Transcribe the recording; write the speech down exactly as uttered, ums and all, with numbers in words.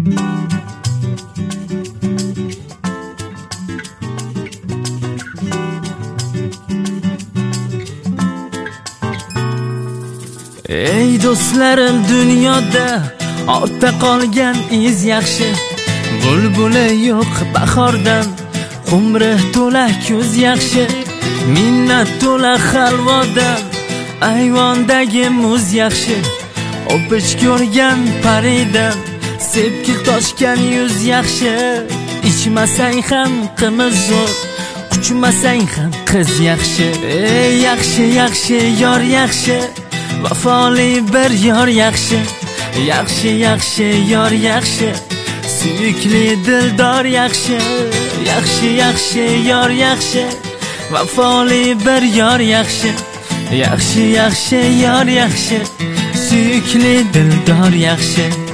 Ey do'stlarim, dunyoda ortda qolgan iz yaxshi. Bulbuli yo'q bahordan, qumri to'la kuz yaxshi. Minnat to'la halvodan, ayvondagi muz yaxshi. O'pish ko'rgan paridan, sepki toshgan yuz yaxshi. Ichmasang ham qimiz zo'r, quchmasang ham qiz yaxshi. Ey yaxshi yaxshi yor yaxshi, vafoli bir yor yaxshi. Yaxshi yaxshi yor yaxshi, suyukli dildor yaxshi. Yaxshi yaxshi yor yaxshi, vafoli bir yor yaxshi. Yaxshi yaxshi yor yaxshi, suyukli dildor yaxshi.